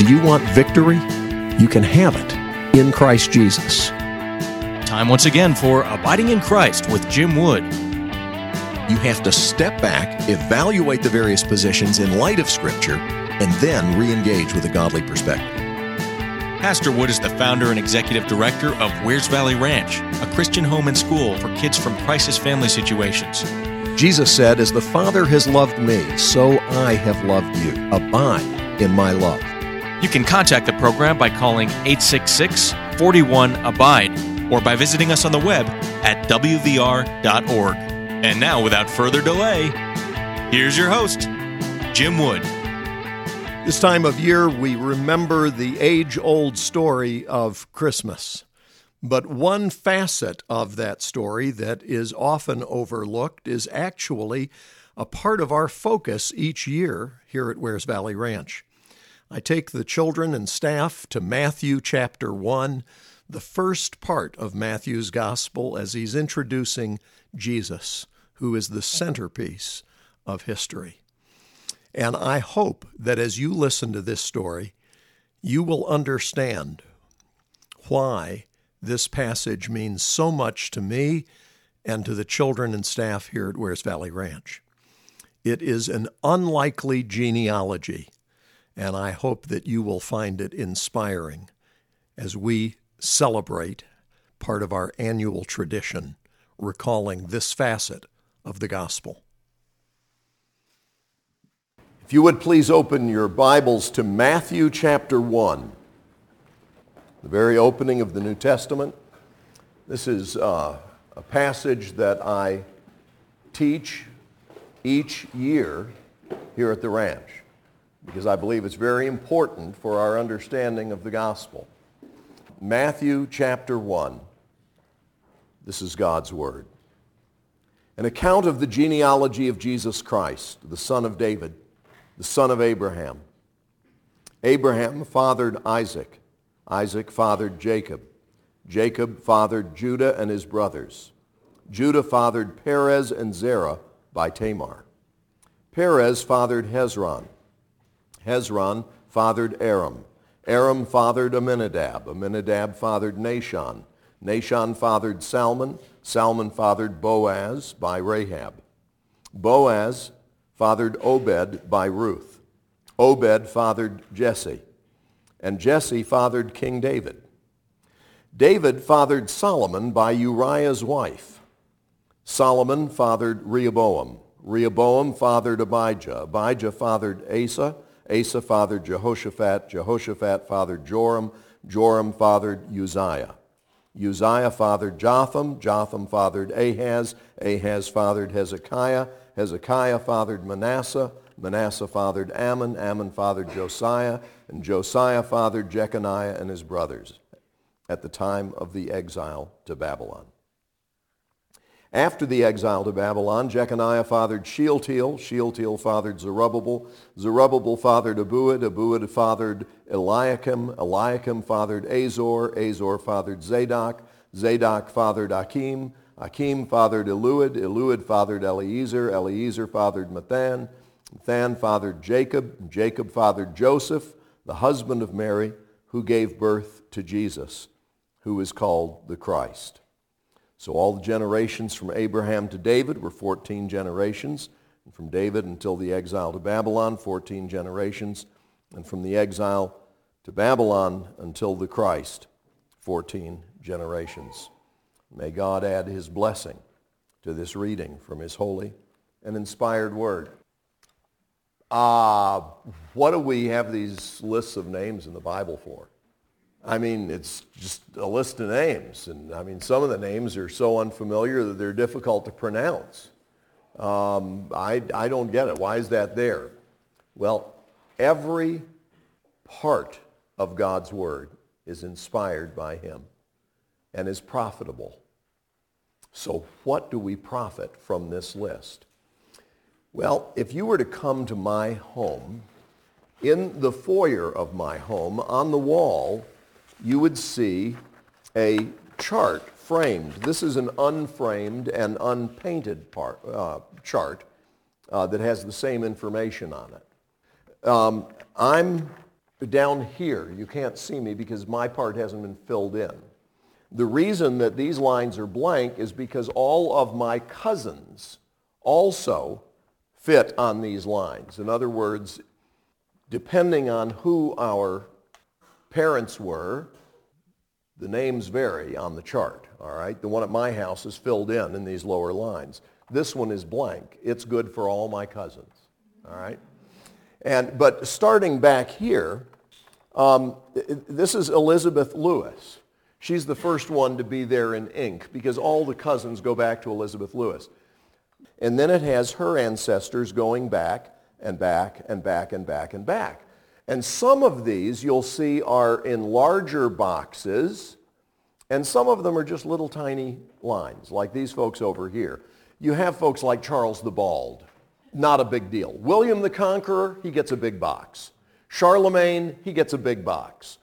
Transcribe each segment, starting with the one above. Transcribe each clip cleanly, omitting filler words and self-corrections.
Do you want victory? You can have it in Christ Jesus. Time once again for Abiding in Christ with Jim Wood. You have to step back, evaluate the various positions in light of Scripture, and then re-engage with a godly perspective. Pastor Wood is the founder and executive director of Wears Valley Ranch, a Christian home and school for kids from crisis family situations. Jesus said, "As the Father has loved me, so I have loved you. Abide in my love." You can contact the program by calling 866-41-ABIDE or by visiting us on the web at wvr.org. And now, without further delay, here's your host, Jim Wood. This time of year, we remember the age-old story of Christmas. But one facet of that story that is often overlooked is actually a part of our focus each year here at Wears Valley Ranch. I take the children and staff to Matthew chapter 1, the first part of Matthew's gospel, as he's introducing Jesus, who is the centerpiece of history. And I hope that as you listen to this story, you will understand why this passage means so much to me and to the children and staff here at Wears Valley Ranch. It is an unlikely genealogy, and I hope that you will find it inspiring as we celebrate part of our annual tradition, recalling this facet of the gospel. If you would please open your Bibles to Matthew chapter 1, the very opening of the New Testament. This is a passage that I teach each year here at the ranch because I believe it's very important for our understanding of the gospel. Matthew chapter 1. This is God's word. An account of the genealogy of Jesus Christ, the son of David, the son of Abraham. Abraham fathered Isaac. Isaac fathered Jacob. Jacob fathered Judah and his brothers. Judah fathered Perez and Zerah by Tamar. Perez fathered Hezron. Hezron fathered Aram. Aram fathered Amminadab. Amminadab fathered Nahshon. Nahshon fathered Salmon. Salmon fathered Boaz by Rahab. Boaz fathered Obed by Ruth. Obed fathered Jesse. And Jesse fathered King David. David fathered Solomon by Uriah's wife. Solomon fathered Rehoboam. Rehoboam fathered Abijah. Abijah fathered Asa. Asa fathered Jehoshaphat. Jehoshaphat fathered Joram. Joram fathered Uzziah. Uzziah fathered Jotham. Jotham fathered Ahaz. Ahaz fathered Hezekiah. Hezekiah fathered Manasseh. Manasseh fathered Ammon. Ammon fathered Josiah. And Josiah fathered Jeconiah and his brothers at the time of the exile to Babylon. After the exile to Babylon, Jeconiah fathered Shealtiel. Shealtiel fathered Zerubbabel. Zerubbabel fathered Abuad. Abuad fathered Eliakim. Eliakim fathered Azor. Azor fathered Zadok. Zadok fathered Achim. Achim fathered Eliud. Eliud fathered Eliezer. Eliezer fathered Mathan. Mathan fathered Jacob. Jacob fathered Joseph, the husband of Mary, who gave birth to Jesus, who is called the Christ. So all the generations from Abraham to David were 14 generations, and from David until the exile to Babylon, 14 generations, and from the exile to Babylon until the Christ, 14 generations. May God add his blessing to this reading from his holy and inspired word. What do we have these lists of names in the Bible for? I mean, it's just a list of names. And I mean, some of the names are so unfamiliar that they're difficult to pronounce. I don't get it. Why is that there? Well, every part of God's word is inspired by him and is profitable. So what do we profit from this list? Well, if you were to come to my home, in the foyer of my home, on the wall, you would see a chart framed. This is an unframed and unpainted chart that has the same information on it. I'm down here. You can't see me because my part hasn't been filled in. The reason that these lines are blank is because all of my cousins also fit on these lines. In other words, depending on who our parents were, the names vary on the chart, all right? The one at my house is filled in these lower lines. This one is blank. It's good for all my cousins, all right? But starting back here, this is Elizabeth Lewis. She's the first one to be there in ink because all the cousins go back to Elizabeth Lewis. And then it has her ancestors going back and back and back and back and back. And some of these you'll see are in larger boxes, and some of them are just little tiny lines, like these folks over here. You have folks like Charles the Bald. Not a big deal. William the Conqueror, he gets a big box. Charlemagne, he gets a big box.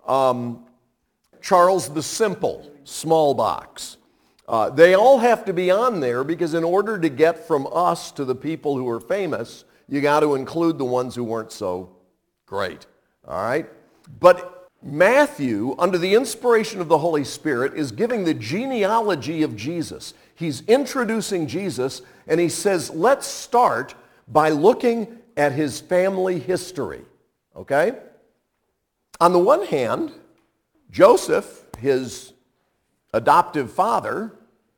Charles the Simple, small box. They all have to be on there because in order to get from us to the people who are famous, you got to include the ones who weren't so great. All right? But Matthew, under the inspiration of the Holy Spirit, is giving the genealogy of Jesus. He's introducing Jesus, and he says, let's start by looking at his family history. Okay? On the one hand, Joseph, his adoptive father,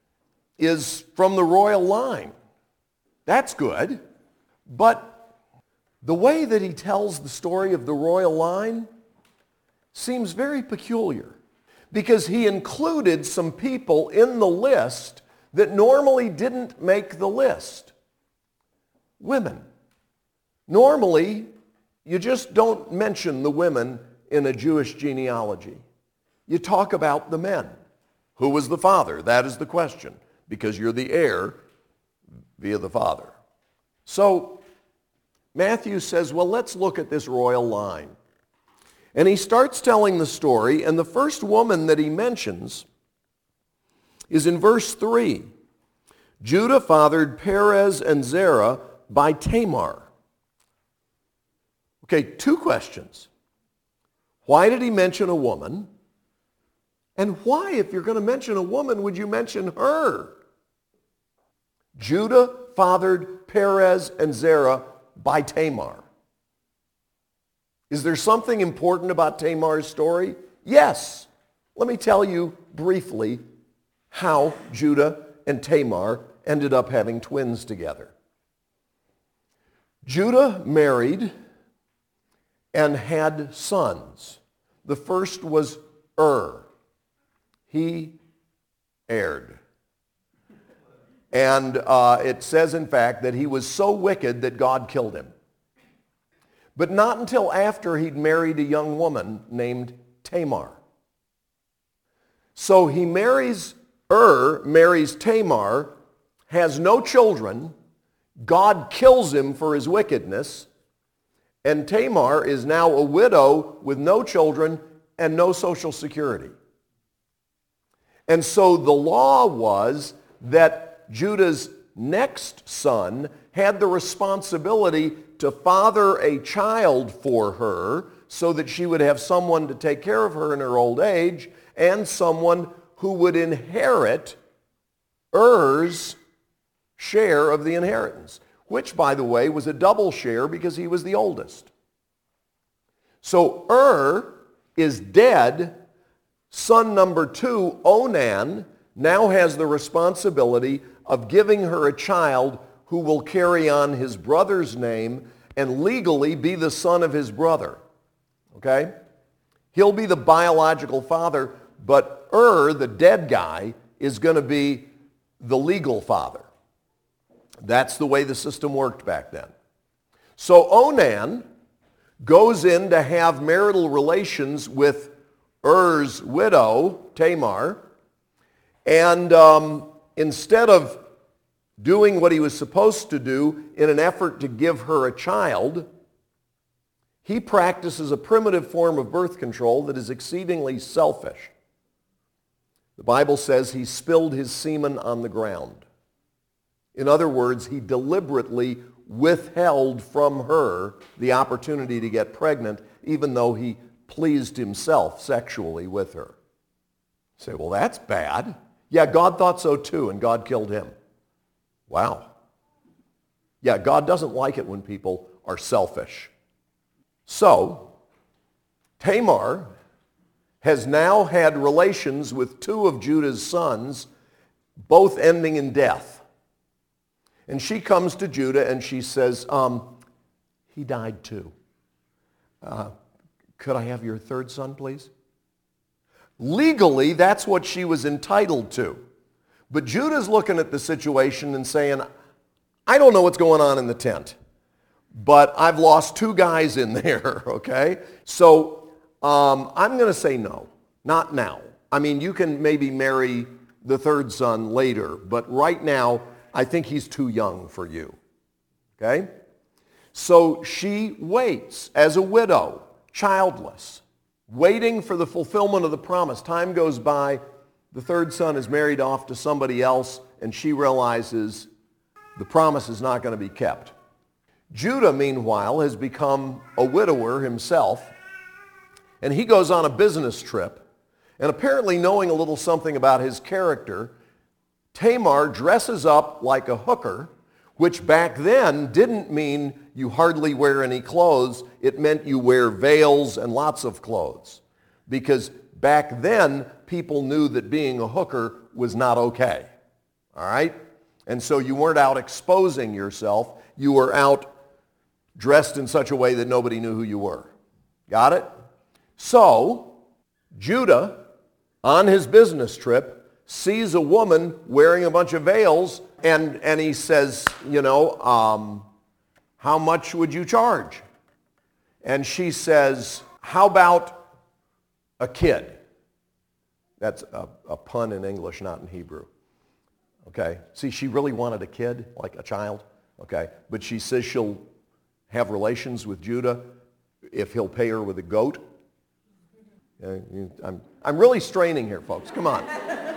is from the royal line. That's good. But the way that he tells the story of the royal line seems very peculiar because he included some people in the list that normally didn't make the list. Women. Normally, you just don't mention the women in a Jewish genealogy. You talk about the men. Who was the father? That is the question, because you're the heir via the father. So Matthew says, well, let's look at this royal line. And he starts telling the story, and the first woman that he mentions is in verse 3. Judah fathered Perez and Zerah by Tamar. Okay, two questions. Why did he mention a woman? And why, if you're going to mention a woman, would you mention her? Judah fathered Perez and Zerah by Tamar. Is there something important about Tamar's story? Yes. Let me tell you briefly how Judah and Tamar ended up having twins together. Judah married and had sons. The first was He erred. And it says, in fact, that he was so wicked that God killed him. But not until after he'd married a young woman named Tamar. So he marries Tamar, has no children. God kills him for his wickedness. And Tamar is now a widow with no children and no social security. And so the law was that Judah's next son had the responsibility to father a child for her so that she would have someone to take care of her in her old age and someone who would inherit Er's share of the inheritance, which, by the way, was a double share because he was the oldest. So is dead. Son number 2, Onan, now has the responsibility of giving her a child who will carry on his brother's name and legally be the son of his brother. Okay? He'll be the biological father, but the dead guy, is going to be the legal father. That's the way the system worked back then. So Onan goes in to have marital relations with Er's widow, Tamar, and instead of doing what he was supposed to do in an effort to give her a child, he practices a primitive form of birth control that is exceedingly selfish. The Bible says he spilled his semen on the ground. In other words, he deliberately withheld from her the opportunity to get pregnant, even though he pleased himself sexually with her. You say, well, that's bad. Yeah, God thought so too, and God killed him. Wow. Yeah, God doesn't like it when people are selfish. So, Tamar has now had relations with two of Judah's sons, both ending in death. And she comes to Judah and she says, he died too. Could I have your third son, please? Legally, that's what she was entitled to. But Judah's looking at the situation and saying, I don't know what's going on in the tent, but I've lost two guys in there, okay? So I'm going to say no, not now. I mean, you can maybe marry the third son later, but right now, I think he's too young for you, okay? So she waits as a widow, childless, waiting for the fulfillment of the promise. Time goes by, the third son is married off to somebody else, and she realizes the promise is not going to be kept. Judah, meanwhile, has become a widower himself, and he goes on a business trip, and apparently knowing a little something about his character, Tamar dresses up like a hooker, which back then didn't mean you hardly wear any clothes. It meant you wear veils and lots of clothes. Because back then, people knew that being a hooker was not okay. All right? And so you weren't out exposing yourself. You were out dressed in such a way that nobody knew who you were. Got it? So, Judah, on his business trip, sees a woman wearing a bunch of veils, and he says, how much would you charge? And she says, how about a kid? That's a pun in English, not in Hebrew. Okay? See, she really wanted a kid, like a child. Okay? But she says she'll have relations with Judah if he'll pay her with a goat. I'm really straining here, folks. Come on.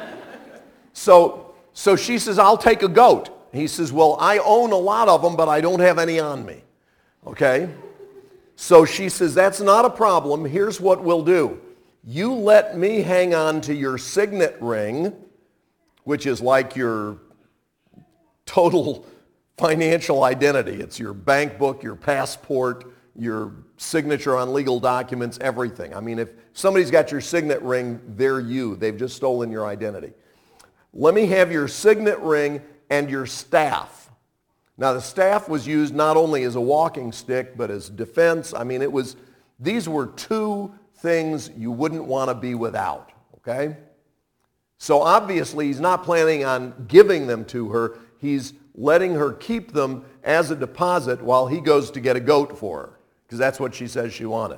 So she says, I'll take a goat. He says, well, I own a lot of them, but I don't have any on me. Okay? So she says, that's not a problem. Here's what we'll do. You let me hang on to your signet ring, which is like your total financial identity. It's your bank book, your passport, your signature on legal documents, everything. I mean, if somebody's got your signet ring, they're you. They've just stolen your identity. Let me have your signet ring and your staff. Now, the staff was used not only as a walking stick, but as defense. I mean, these were two things you wouldn't want to be without, okay? So obviously, he's not planning on giving them to her. He's letting her keep them as a deposit while he goes to get a goat for her, because that's what she says she wanted.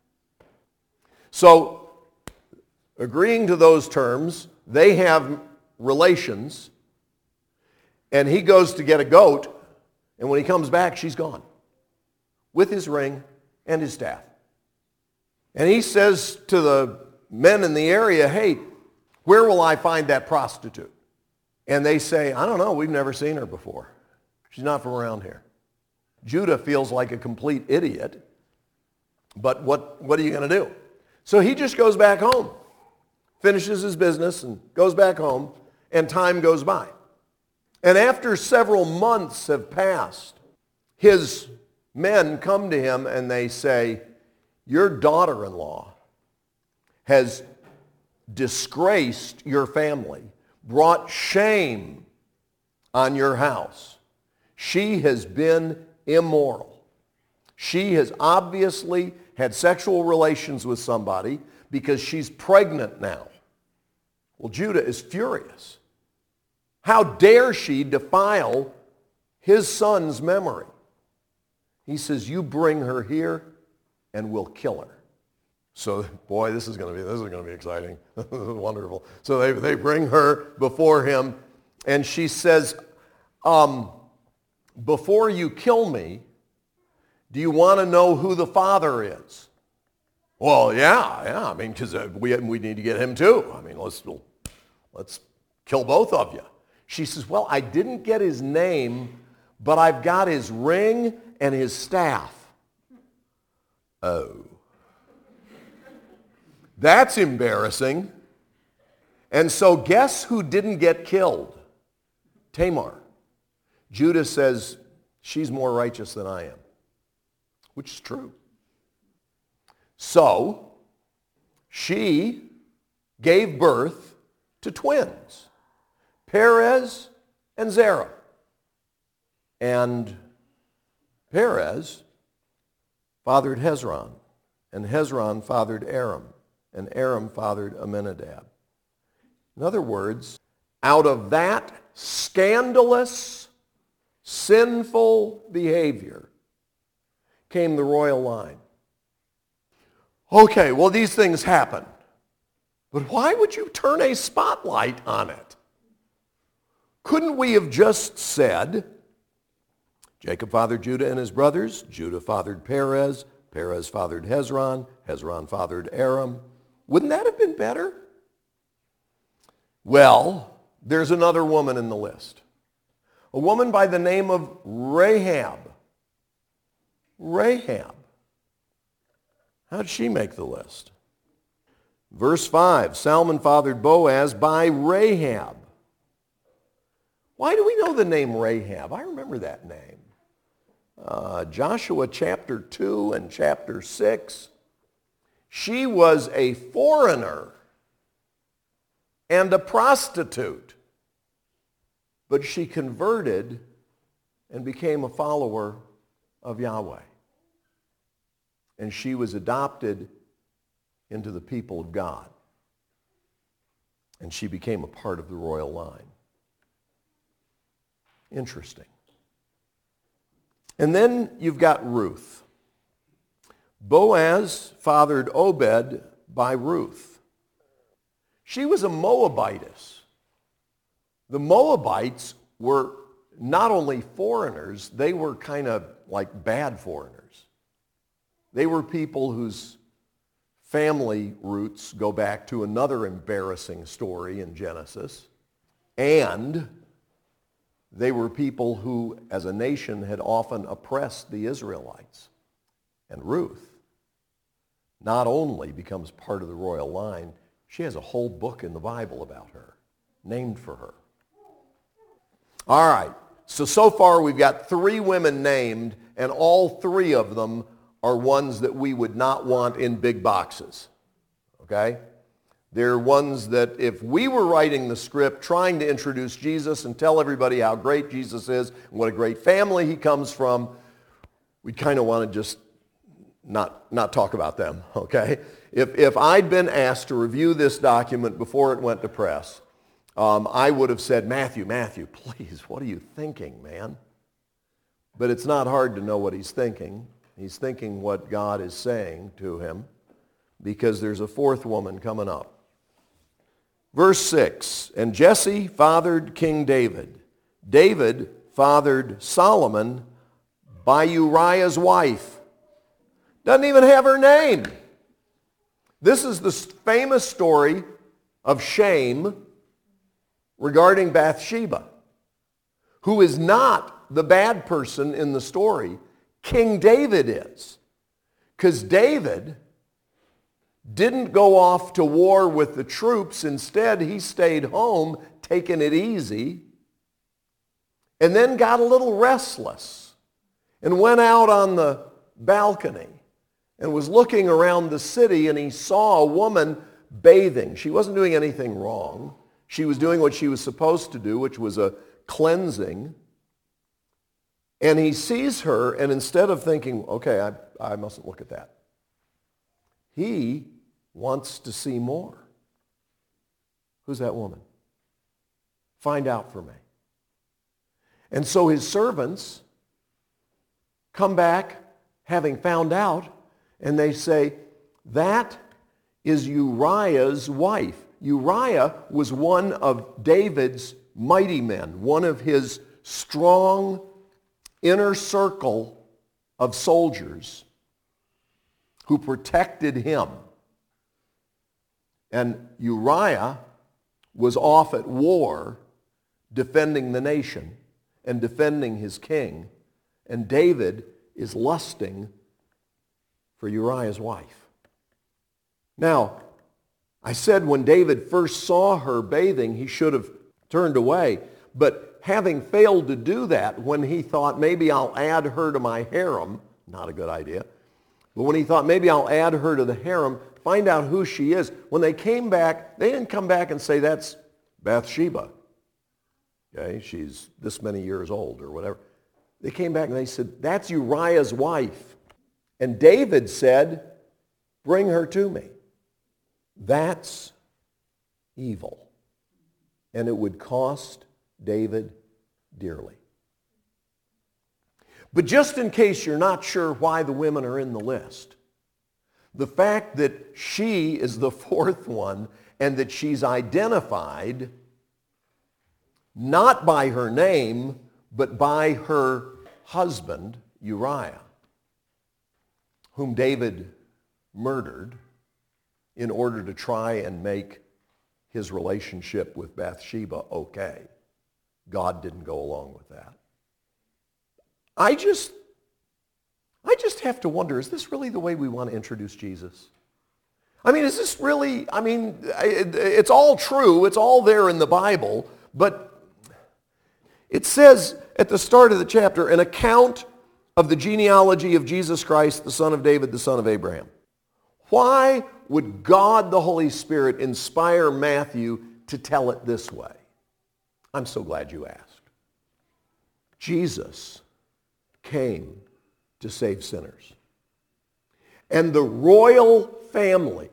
So, agreeing to those terms, they have relations, and he goes to get a goat, and when he comes back, she's gone with his ring and his staff. And he says to the men in the area, hey, where will I find that prostitute? And they say, I don't know, we've never seen her before. She's not from around here. Judah feels like a complete idiot, but what are you going to do? So he just goes back home, finishes his business and goes back home, and time goes by. And after several months have passed, his men come to him and they say, your daughter-in-law has disgraced your family, brought shame on your house. She has been immoral. She has obviously had sexual relations with somebody because she's pregnant now. Well, Judah is furious. How dare she defile his son's memory? He says, you bring her here and we'll kill her. So, boy, this is going to be exciting. Wonderful. So they bring her before him, and she says, before you kill me, do you want to know who the father is? Well, yeah. I mean, because we need to get him too. I mean, let's kill both of you. She says, well, I didn't get his name, but I've got his ring and his staff. Oh. That's embarrassing. And so guess who didn't get killed? Tamar. Judah says, she's more righteous than I am, which is true. So she gave birth to twins, Perez and Zerah. And Perez fathered Hezron, and Hezron fathered Aram, and Aram fathered Amminadab. In other words, out of that scandalous, sinful behavior came the royal line. Okay, well, these things happen. But why would you turn a spotlight on it? Couldn't we have just said, Jacob fathered Judah and his brothers, Judah fathered Perez, Perez fathered Hezron, Hezron fathered Aram? Wouldn't that have been better? Well, there's another woman in the list. A woman by the name of Rahab. Rahab. How did she make the list? Verse 5, Salmon fathered Boaz by Rahab. Why do we know the name Rahab? I remember that name. Joshua chapter 2 and chapter 6. She was a foreigner and a prostitute, but she converted and became a follower of Yahweh. And she was adopted into the people of God. And she became a part of the royal line. Interesting. And then you've got Ruth. Boaz fathered Obed by Ruth. She was a Moabitess. The Moabites were not only foreigners, they were kind of like bad foreigners. They were people whose family roots go back to another embarrassing story in Genesis. And they were people who, as a nation, had often oppressed the Israelites. And Ruth not only becomes part of the royal line, she has a whole book in the Bible about her, named for her. All right, so far we've got 3 women named, and all 3 of them are ones that we would not want in big boxes, okay? They're ones that if we were writing the script trying to introduce Jesus and tell everybody how great Jesus is and what a great family he comes from, we'd kind of want to just not talk about them, okay? If I'd been asked to review this document before it went to press, I would have said, Matthew, please, what are you thinking, man? But it's not hard to know what he's thinking. He's thinking what God is saying to him because there's a 4th woman coming up. Verse 6, and Jesse fathered King David. David fathered Solomon by Uriah's wife. Doesn't even have her name. This is the famous story of shame regarding Bathsheba, who is not the bad person in the story. King David is. Because David didn't go off to war with the troops. Instead, he stayed home, taking it easy, and then got a little restless and went out on the balcony and was looking around the city, and he saw a woman bathing. She wasn't doing anything wrong. She was doing what she was supposed to do, which was a cleansing. And he sees her, and instead of thinking, okay, I mustn't look at that, he wants to see more. Who's that woman? Find out for me. And so his servants come back, having found out, and they say, that is Uriah's wife. Uriah was one of David's mighty men, one of his strong inner circle of soldiers who protected him. And Uriah was off at war defending the nation. and defending his king, and David is lusting for Uriah's wife. Now, I said when David first saw her bathing, he should have turned away. But having failed to do that, when he thought, maybe I'll add her to my harem, not a good idea, but when he thought, maybe I'll add her to the harem, find out who she is. When they came back, they didn't come back and say, that's Bathsheba. Okay, she's this many years old or whatever. They came back and they said, that's Uriah's wife. And David said, bring her to me. That's evil. And it would cost David dearly. But just in case you're not sure why the women are in the list, the fact that she is the fourth one and that she's identified not by her name, but by her husband, Uriah, whom David murdered in order to try and make his relationship with Bathsheba okay. God didn't go along with that. I just have to wonder, is this really the way we want to introduce Jesus? I mean, is this really, it's all true, it's all there in the Bible, but it says at the start of the chapter, an account of the genealogy of Jesus Christ, the son of David, the son of Abraham. Why would God the Holy Spirit inspire Matthew to tell it this way? I'm so glad you asked. Jesus came to save sinners. And the royal family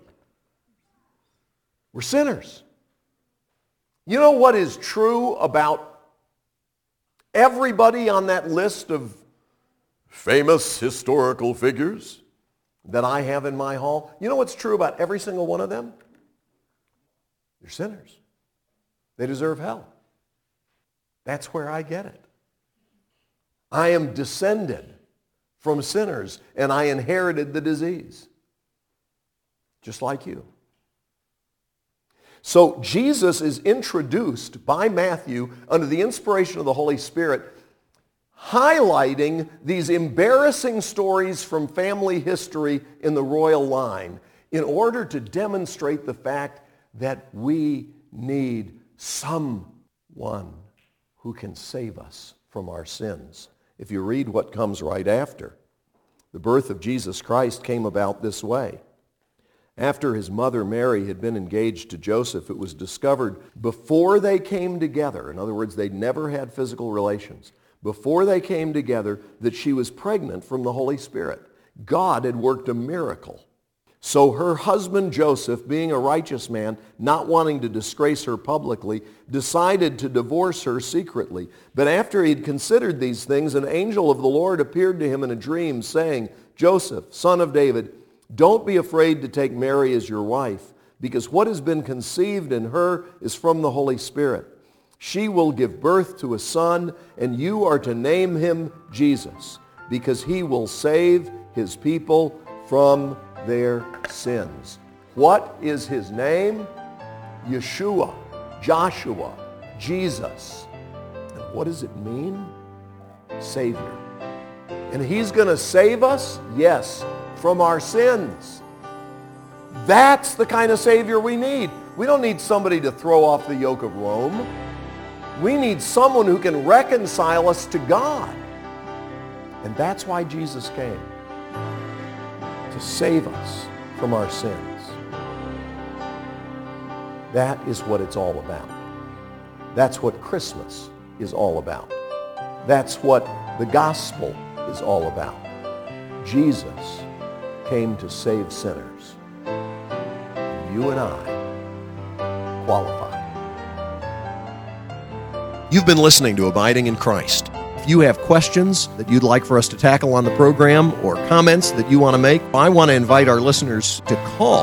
were sinners. You know what is true about everybody on that list of famous historical figures that I have in my hall? You know what's true about every single one of them? They're sinners. They deserve hell. That's where I get it. I am descended from sinners, and I inherited the disease, just like you. So Jesus is introduced by Matthew under the inspiration of the Holy Spirit, highlighting these embarrassing stories from family history in the royal line in order to demonstrate the fact that we need someone who can save us from our sins. If you read what comes right after, the birth of Jesus Christ came about this way. After his mother Mary had been engaged to Joseph, it was discovered before they came together, in other words, they'd never had physical relations, before they came together, that she was pregnant from the Holy Spirit. God had worked a miracle. So her husband Joseph, being a righteous man, not wanting to disgrace her publicly, decided to divorce her secretly. But after he had considered these things, an angel of the Lord appeared to him in a dream, saying, Joseph, son of David, don't be afraid to take Mary as your wife, because what has been conceived in her is from the Holy Spirit. She will give birth to a son, and you are to name him Jesus, because he will save his people from their sins. What is his name? Yeshua, Joshua, Jesus. And what does it mean? Savior. And he's going to save us? Yes, from our sins. That's the kind of Savior we need. We don't need somebody to throw off the yoke of Rome. We need someone who can reconcile us to God. And that's why Jesus came. To save us from our sins. That is what it's all about. That's what Christmas is all about. That's what the gospel is all about. Jesus came to save sinners. You and I qualify. You've been listening to Abiding in Christ. If you have questions that you'd like for us to tackle on the program or comments that you want to make, I want to invite our listeners to call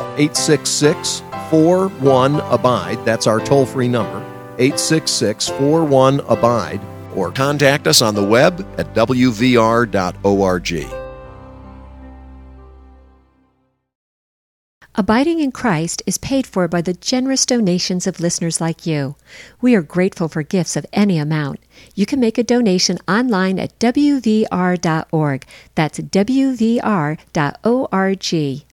866-41-ABIDE. That's our toll-free number, 866-41-ABIDE, or contact us on the web at wvr.org. Abiding in Christ is paid for by the generous donations of listeners like you. We are grateful for gifts of any amount. You can make a donation online at wvr.org. That's wvr.org.